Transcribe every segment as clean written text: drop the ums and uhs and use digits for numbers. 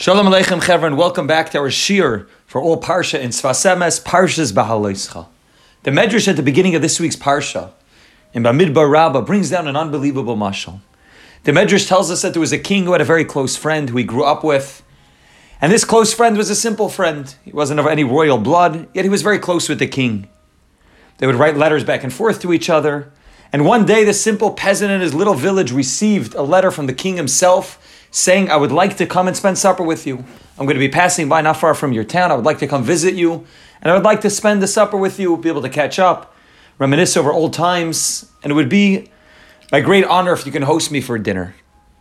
Shalom Aleichem Chevra, and welcome back to our Shir for all Parsha in Sfas Emes, Parshas Beha'aloscha. The Medrash at the beginning of this week's Parsha, in Bamidbar Rabbah, brings down an unbelievable mashal. The Medrash tells us that there was a king who had a very close friend who he grew up with, and this close friend was a simple friend. He wasn't of any royal blood, yet he was very close with the king. They would write letters back and forth to each other, and one day the simple peasant in his little village received a letter from the king himself saying, I would like to come and spend supper with you. I'm going to be passing by not far from your town. I would like to come visit you, and I would like to spend the supper with you, be able to catch up, reminisce over old times, and it would be my great honor if you can host me for dinner.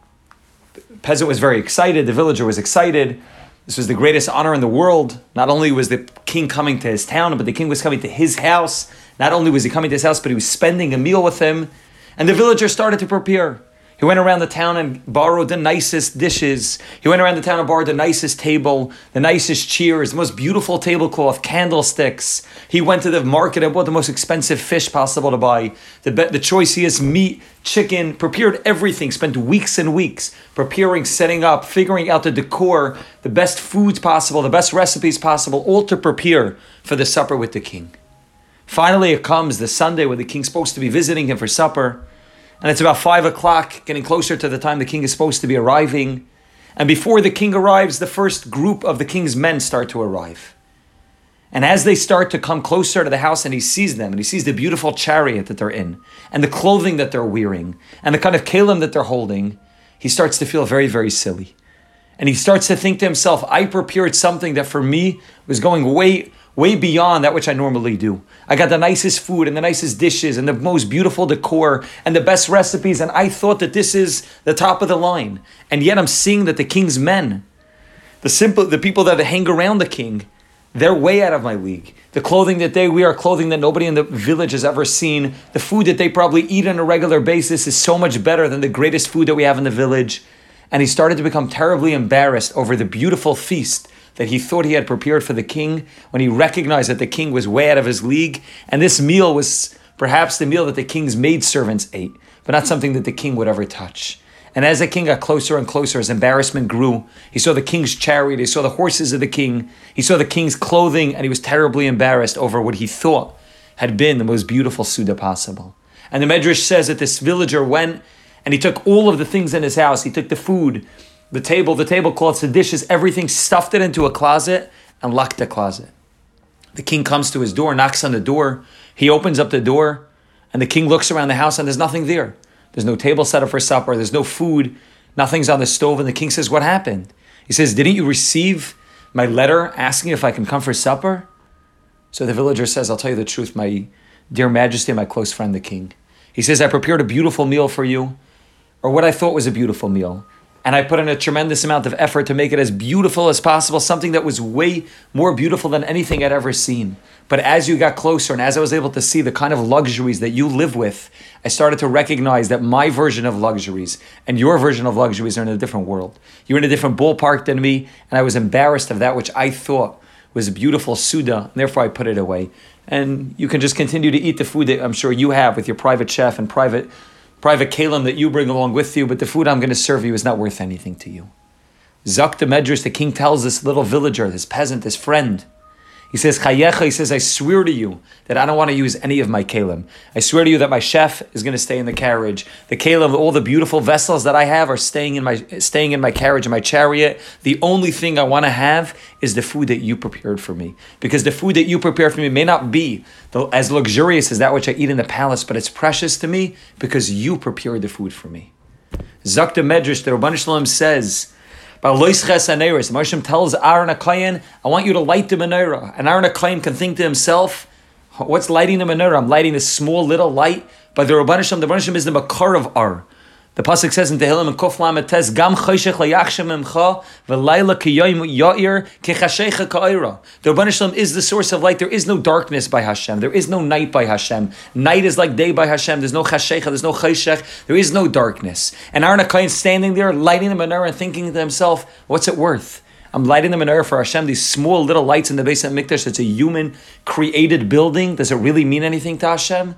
The peasant was very excited. The villager was excited. This was the greatest honor in the world. Not only was the king coming to his town, but the king was coming to his house. Not only was he coming to his house, but he was spending a meal with him. And the villager started to prepare. He went around the town and borrowed the nicest dishes. He went around the town and borrowed the nicest table, the nicest chairs, the most beautiful tablecloth, candlesticks. He went to the market and bought the most expensive fish possible to buy, the choicest meat, chicken, prepared everything, spent weeks and weeks preparing, setting up, figuring out the decor, the best foods possible, the best recipes possible, all to prepare for the supper with the king. Finally, it comes the Sunday when the king's supposed to be visiting him for supper. And it's about 5 o'clock, getting closer to the time the king is supposed to be arriving. And before the king arrives, the first group of the king's men start to arrive. And as they start to come closer to the house and he sees them, and he sees the beautiful chariot that they're in, and the clothing that they're wearing, and the kind of kelim that they're holding, he starts to feel very, very silly. And he starts to think to himself, I prepared something that for me was going way beyond that which I normally do. I got the nicest food and the nicest dishes and the most beautiful decor and the best recipes, and I thought that this is the top of the line. And yet I'm seeing that the king's men, the people that hang around the king, they're way out of my league. The clothing that they wear, clothing that nobody in the village has ever seen. The food that they probably eat on a regular basis is so much better than the greatest food that we have in the village. And he started to become terribly embarrassed over the beautiful feast that he thought he had prepared for the king, when he recognized that the king was way out of his league, and this meal was perhaps the meal that the king's maidservants ate, but not something that the king would ever touch. And as the king got closer and closer, his embarrassment grew. He saw the king's chariot, he saw the horses of the king, he saw the king's clothing, and he was terribly embarrassed over what he thought had been the most beautiful Suda possible. And the Medrash says that this villager went and he took all of the things in his house. He took the food, the tablecloths, the dishes, everything, stuffed it into a closet and locked the closet. The king comes to his door, knocks on the door. He opens up the door and the king looks around the house and there's nothing there. There's no table set up for supper. There's no food. Nothing's on the stove. And the king says, what happened? He says, didn't you receive my letter asking if I can come for supper? So the villager says, I'll tell you the truth, my dear majesty, my close friend, the king. He says, I prepared a beautiful meal for you, or what I thought was a beautiful meal. And I put in a tremendous amount of effort to make it as beautiful as possible, something that was way more beautiful than anything I'd ever seen. But as you got closer and as I was able to see the kind of luxuries that you live with, I started to recognize that my version of luxuries and your version of luxuries are in a different world. You're in a different ballpark than me, and I was embarrassed of that which I thought was a beautiful Suda, and therefore I put it away. And you can just continue to eat the food that I'm sure you have with your private chef and private kelim that you bring along with you, but the food I'm going to serve you is not worth anything to you. Zak the Medrash, the king tells this little villager, this peasant, this friend, he says, Chayecha, he says, I swear to you that I don't want to use any of my kelim. I swear to you that my chef is going to stay in the carriage. The kelim, all the beautiful vessels that I have are staying in my carriage, in my chariot. The only thing I want to have is the food that you prepared for me. Because the food that you prepared for me may not be as luxurious as that which I eat in the palace, but it's precious to me because you prepared the food for me. Zak the Medrash, the Rabban Shalom says, the Moshe tells Aaron HaKohen, I want you to light the menorah. And Aaron HaKohen can think to himself, what's lighting the menorah? I'm lighting this small little light. But the Rabban Shalom is the Makar of Ar. The pasuk says in Tehillim and Kuf Lamed Tes, Gam choshech layachshem emcha v'layla kiyom ya'ir kechashecha ka'ira. The Rabban Shalom is the source of light. There is no darkness by Hashem. There is no night by Hashem. Night is like day by Hashem. There's no chashecha. There's no choshech. There is no darkness. And Aaron HaKohen standing there, lighting the menorah and thinking to himself, what's it worth? I'm lighting the menorah for Hashem, these small little lights in the Beis HaMikdash. It's a human created building. Does it really mean anything to Hashem?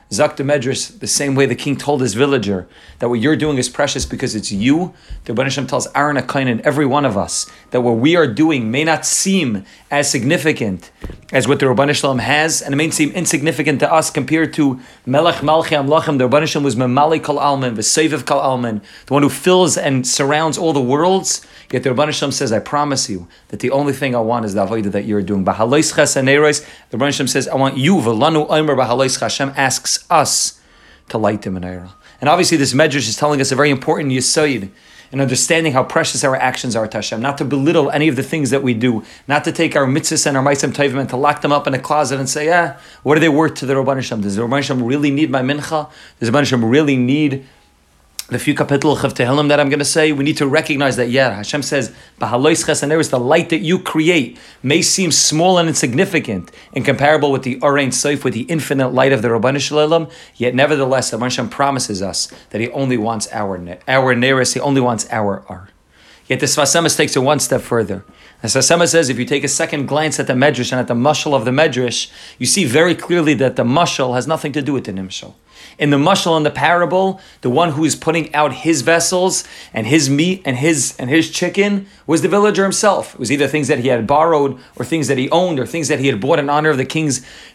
Zak the Medrash, the same way the king told his villager that what you're doing is precious because it's you, the Rebbeinu Shalom tells Aaron HaKohen and every one of us that what we are doing may not seem as significant as what the Rebbeinu Shalom has, and it may seem insignificant to us compared to Melech Malchi Amlachim. The Rebbeinu Shalom was Memali Kol Alman, V'Seiviv Kol Alman, the one who fills and surrounds all the worlds. Yet the Rebbeinu Shalom says, I promise you that the only thing I want is the avodah that you're doing. B'halois chesaneros, the Rebbeinu Shalom says, I want you, v'lanu omer b'halois. Hashem asks us to light the menorah. And obviously this Medrash is telling us a very important yesod in understanding how precious our actions are to Hashem, not to belittle any of the things that we do, not to take our mitzvahs and our ma'asim tovim and to lock them up in a closet and say, what are they worth to the Rebbeinu Shalom? Does the Rebbeinu Shalom really need my mincha? Does the Rebbeinu Shalom really need the few kapitel of Tehillim that I'm going to say? We need to recognize that, Hashem says, B'halois chesaneros, the light that you create may seem small and insignificant and comparable with the Orein Sof, with the infinite light of the Rebbeinu Shalom, yet nevertheless, the Rebbeinu Shalom promises us that He only wants our neres, He only wants our ar. Yet the Sfas Emes takes it one step further. The Sfas Emes says, if you take a second glance at the Medrash and at the mashal of the Medrash, you see very clearly that the mashal has nothing to do with the nimshal. In the mashal, in the parable, the one who is putting out his vessels and his meat and his chicken was the villager himself. It was either things that he had borrowed or things that he owned or things that he had bought in honor of the king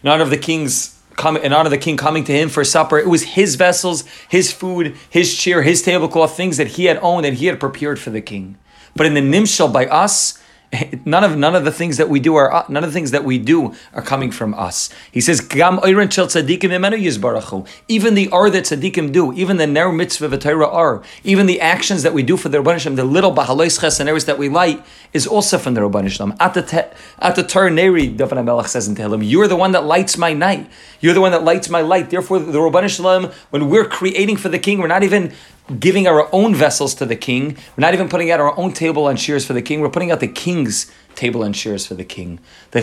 coming to him for supper. It was his vessels, his food, his chair, his tablecloth, things that he had owned and he had prepared for the king. But in the nimshal by us, none of the things that we do are coming from us. He says, "Gam oiren shel tzadikim imenu yizbarachu." Even the ar that tzadikim do, even the ner mitzvah v'torah ar, even the actions that we do for the Rebbeinu Shalom, the little b'halois chesaneros that we light, is also from the Rebbeinu Shalom. At the Torah Neri, David HaMelech says in Tehillim, "You are the one that lights my night. You're the one that lights my light." Therefore, the Rebbeinu Shalom, when we're creating for the king, we're not even giving our own vessels to the king. We're not even putting out our own table and chairs for the king. We're putting out the king's table and chairs for the king. The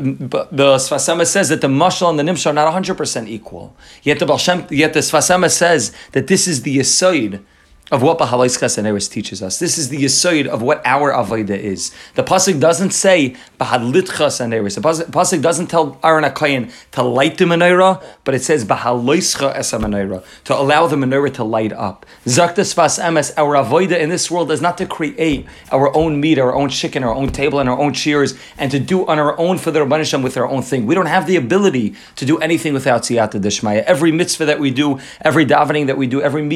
Sfas Emes says that the mashal and the nimshal are not 100% equal. Yet the Sfas Emes says that this is the yesod of what B'halois chesaneros teaches us. This is the yesod of what our avodah is. The pasuk doesn't say B'halit chesaneros. The pasuk doesn't tell Aaron HaKohen to light the menorah, but it says B'halois esa menorah, to allow the menorah to light up. Zakta Sfas Emes, our avodah in this world is not to create our own meat, our own chicken, our own table, and our own chairs, and to do on our own for the Rebbeinu Shalom with our own thing. We don't have the ability to do anything without siyata d'shmaya. Every mitzvah that we do, every davening that we do, every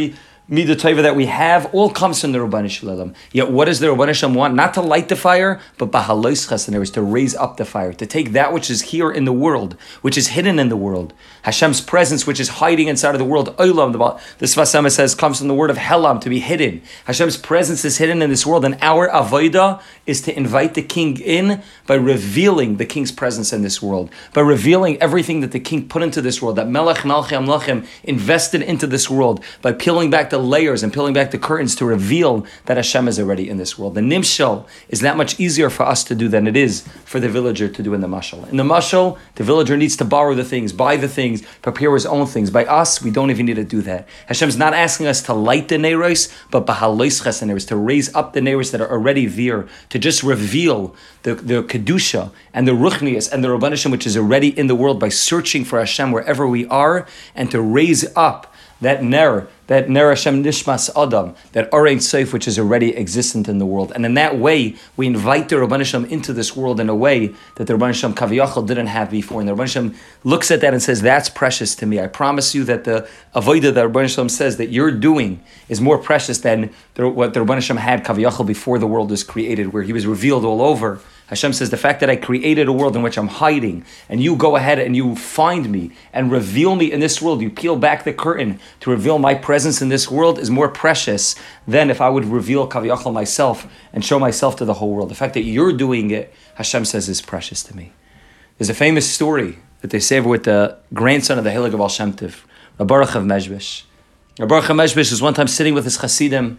Midah Tova that we have, all comes from the Rebbeinu Shalom. Yet what does the Rebbeinu Shalom want? Not to light the fire, but B'halois chesaneros, to raise up the fire, to take that which is here in the world, which is hidden in the world. Hashem's presence, which is hiding inside of the world. Olam, the Sfas Emes says, comes from the word of Helam, to be hidden. Hashem's presence is hidden in this world, and our avodah is to invite the king in by revealing the king's presence in this world, by revealing everything that the king put into this world, that Melech Malchi Amlachim invested into this world, by peeling back the layers and peeling back the curtains to reveal that Hashem is already in this world. The nimshal is that much easier for us to do than it is for the villager to do in the mashal. In the mashal, the villager needs to borrow the things, buy the things, prepare his own things. By us, we don't even need to do that. Hashem's not asking us to light the neiros, but b'halois chesaneros, to raise up the neiros that are already there, to just reveal the kedusha and the ruchnias and the Rebbeinu Shalom, which is already in the world, by searching for Hashem wherever we are, and to raise up that ner Hashem nishmas adam, that Orein Sof, which is already existent in the world. And in that way, we invite the Rebbeinu Shalom into this world in a way that the Rebbeinu Shalom Kaviyachal didn't have before. And the Rebbeinu Shalom looks at that and says, that's precious to me. I promise you that the avodah that Rebbeinu Shalom says that you're doing is more precious than what the Rebbeinu Shalom had Kaviyachal before the world was created, where he was revealed all over. Hashem says, the fact that I created a world in which I'm hiding, and you go ahead and you find me and reveal me in this world, you peel back the curtain to reveal my presence in this world, is more precious than if I would reveal Kaviyachal myself and show myself to the whole world. The fact that you're doing it, Hashem says, is precious to me. There's a famous story that they say with the grandson of the Hilig of Baal Shem Tov, Rabbi Baruch of Mezhbish. Rabbi Baruch of Mezhbish was one time sitting with his Hasidim,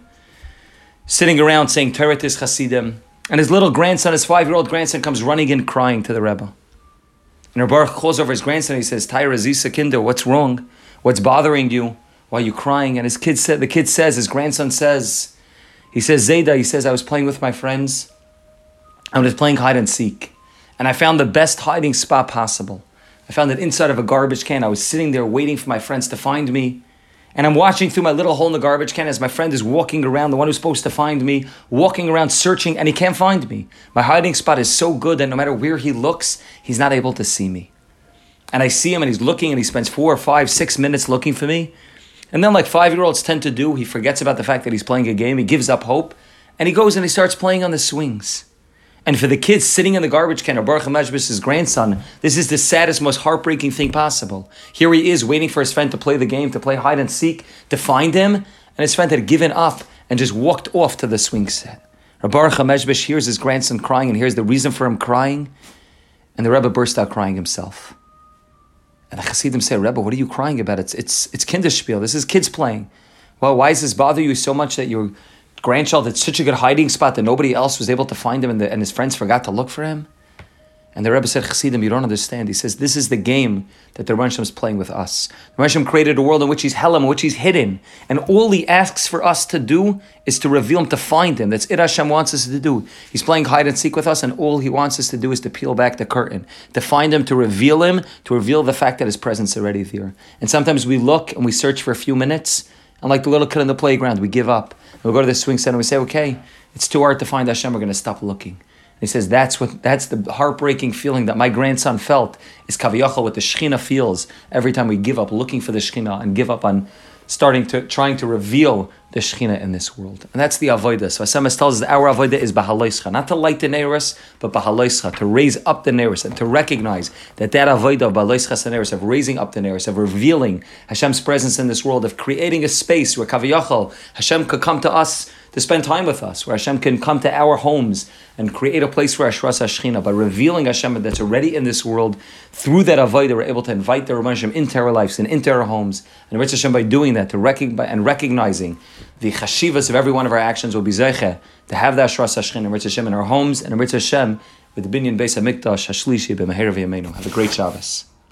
sitting around saying Torah to his Hasidim. And his little grandson, his 5-year-old grandson, comes running in crying to the Rebbe. And Rabbi Baruch calls over his grandson and he says, Tyra Zisa Kinder, what's wrong? What's bothering you? Why are you crying? And his grandson says, Zayda, he says, I was playing with my friends. I was playing hide and seek. And I found the best hiding spot possible. I found it inside of a garbage can. I was sitting there waiting for my friends to find me. And I'm watching through my little hole in the garbage can as my friend is walking around, the one who's supposed to find me, walking around searching, and he can't find me. My hiding spot is so good that no matter where he looks, he's not able to see me. And I see him and he's looking and he spends 4 or 5, 6 minutes looking for me. And then like 5-year-olds tend to do, he forgets about the fact that he's playing a game, he gives up hope, and he goes and he starts playing on the swings. And for the kids sitting in the garbage can, or Baruch HaMeshbish's grandson, this is the saddest, most heartbreaking thing possible. Here he is waiting for his friend to play the game, to play hide and seek, to find him, and his friend had given up and just walked off to the swing set. Baruch HaMeshbish hears his grandson crying, and here's the reason for him crying, and the Rebbe burst out crying himself. And the Hasidim say, Rebbe, what are you crying about? It's kinderspiel. This is kids playing. Well, why does this bother you so much that your grandchild had such a good hiding spot that nobody else was able to find him and his friends forgot to look for him? And the Rebbe said, Chassidim, you don't understand. He says, this is the game that the Rebbe is playing with us. The Rebbe created a world in which he's Helam, in which he's hidden. And all he asks for us to do is to reveal him, to find him. That's it Hashem wants us to do. He's playing hide and seek with us, and all he wants us to do is to peel back the curtain, to find him, to reveal the fact that his presence is already there. And sometimes we look and we search for a few minutes, and like the little kid in the playground, we give up. And we go to the swing set and we say, okay, it's too hard to find Hashem, we're going to stop looking. He says that's the heartbreaking feeling that my grandson felt, is Kaviyachal, what the Shekhinah feels every time we give up looking for the Shekhinah and give up on trying to reveal the Shekhinah in this world. And that's the Avodah. So Hashem tells us that our Avodah is Bahaloischa, not to light the Neiros, but Bahaloischa, to raise up the Neiros and to recognize that Avodah of Bahaloischa Neiros, of raising up the Neiros, of revealing Hashem's presence in this world, of creating a space where Kaviyachal, Hashem could come to us to spend time with us, where Hashem can come to our homes and create a place for Ashras HaShechina. By revealing Hashem that's already in this world, through that Avodah, we're able to invite the Rebbe Hashem into our lives and into our homes. And Rebbe Hashem, by doing that, and recognizing the chashivas of every one of our actions, will be zeiche to have the Ashras HaShechina, Rebbe Hashem, in our homes, and Rebbe Hashem with the Binyan Beis HaMikdash, Hashlishi, B'Meher V'Yameinu. Have a great Shabbos.